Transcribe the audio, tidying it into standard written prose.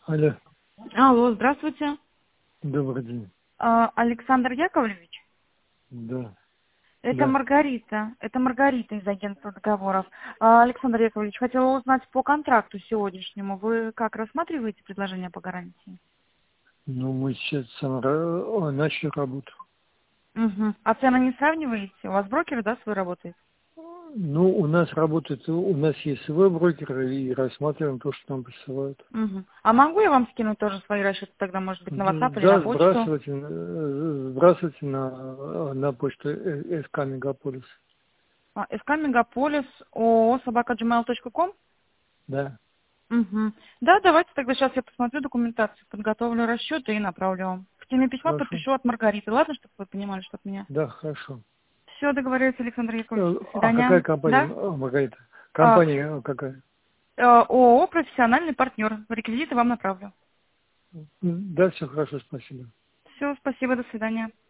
Алло, Алло, здравствуйте. добрый день. Александр Яковлевич? Да, Это да. Маргарита. Это Маргарита из агентства договоров. Александр Яковлевич, хотела узнать по контракту сегодняшнему. Вы как рассматриваете предложение по гарантии? Ну, мы сейчас начали работу. Угу. А цены не сравниваете? У вас брокер, да, свой работает? Ну, у нас есть свой брокер, и рассматриваем то, что нам присылают. Угу. А могу я вам скинуть тоже свои расчеты тогда, может быть, на WhatsApp или на Да, почту? сбрасывайте на почту СК Мегаполис. СК Мегаполис, ООО @gmail.com. Да, Угу. Да, давайте тогда сейчас я посмотрю документацию, подготовлю расчеты и направлю вам. В теме письма хорошо. подпишу от Маргариты, ладно, чтобы вы понимали, что от меня. Да, хорошо. Все, договорились, Александр Яковлевич. До А какая свидания. компания, Да? Маргарита? А, Компания какая? ООО «Профессиональный партнер». Реквизиты вам направлю. Да, все хорошо, спасибо. Все, спасибо, до свидания.